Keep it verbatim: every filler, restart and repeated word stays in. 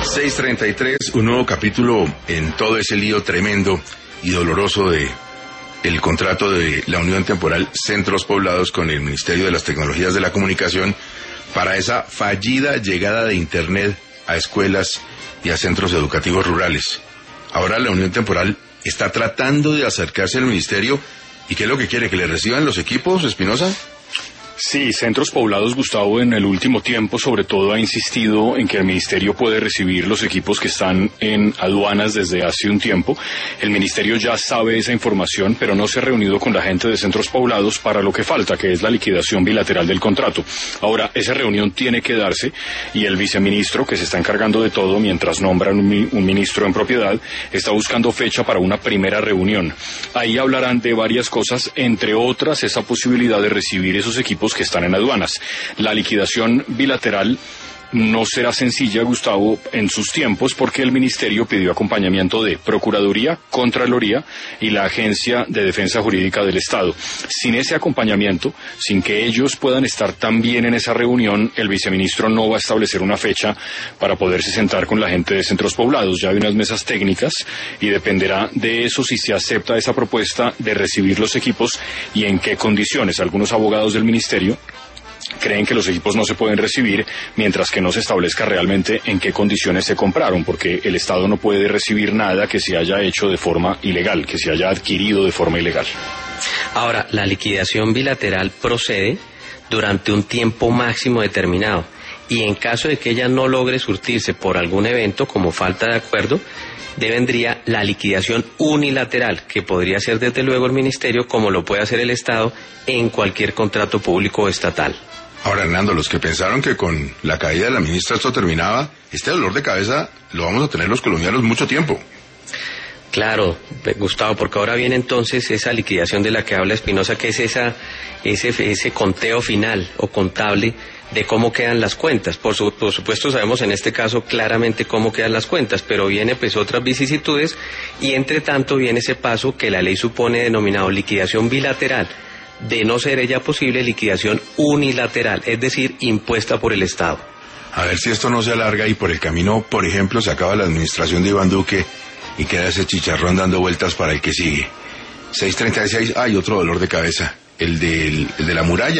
seis treinta y tres, un nuevo capítulo en todo ese lío tremendo y doloroso de el contrato de la Unión Temporal Centros Poblados con el Ministerio de las Tecnologías de la Comunicación para esa fallida llegada de Internet a escuelas y a centros educativos rurales. Ahora la Unión Temporal está tratando de acercarse al Ministerio. ¿Y qué es lo que quiere? ¿Que le reciban los equipos, Espinosa? Sí, Centros Poblados, Gustavo, en el último tiempo sobre todo ha insistido en que el Ministerio puede recibir los equipos que están en aduanas desde hace un tiempo. El Ministerio ya sabe esa información, pero no se ha reunido con la gente de Centros Poblados para lo que falta, que es la liquidación bilateral del contrato. Ahora, esa reunión tiene que darse y el viceministro, que se está encargando de todo mientras nombran un, un ministro en propiedad, está buscando fecha para una primera reunión. Ahí hablarán de varias cosas, entre otras esa posibilidad de recibir esos equipos que están en aduanas. La liquidación bilateral no será sencilla, Gustavo, en sus tiempos, porque el Ministerio pidió acompañamiento de Procuraduría, Contraloría y la Agencia de Defensa Jurídica del Estado. Sin ese acompañamiento, sin que ellos puedan estar también en esa reunión, el viceministro no va a establecer una fecha para poderse sentar con la gente de Centros Poblados. Ya hay unas mesas técnicas y dependerá de eso si se acepta esa propuesta de recibir los equipos y en qué condiciones. Algunos abogados del Ministerio creen que los equipos no se pueden recibir mientras que no se establezca realmente en qué condiciones se compraron, porque el Estado no puede recibir nada que se haya hecho de forma ilegal, que se haya adquirido de forma ilegal. Ahora, la liquidación bilateral procede durante un tiempo máximo determinado y en caso de que ella no logre surtirse por algún evento como falta de acuerdo, vendría la liquidación unilateral, que podría ser desde luego el Ministerio, como lo puede hacer el Estado en cualquier contrato público o estatal. Ahora, Hernando, los que pensaron que con la caída de la ministra esto terminaba, este dolor de cabeza lo vamos a tener los colombianos mucho tiempo. Claro, Gustavo, porque ahora viene entonces esa liquidación de la que habla Espinosa, que es esa, ese, ese conteo final o contable de cómo quedan las cuentas. Por, su, por supuesto sabemos en este caso claramente cómo quedan las cuentas, pero viene pues otras vicisitudes y entre tanto viene ese paso que la ley supone denominado liquidación bilateral, de no ser ella posible liquidación unilateral, es decir, impuesta por el Estado. A ver si esto no se alarga y por el camino, por ejemplo, se acaba la administración de Iván Duque y queda ese chicharrón dando vueltas para el que sigue. seis treinta y seis, hay otro dolor de cabeza, el, del, el de la muralla.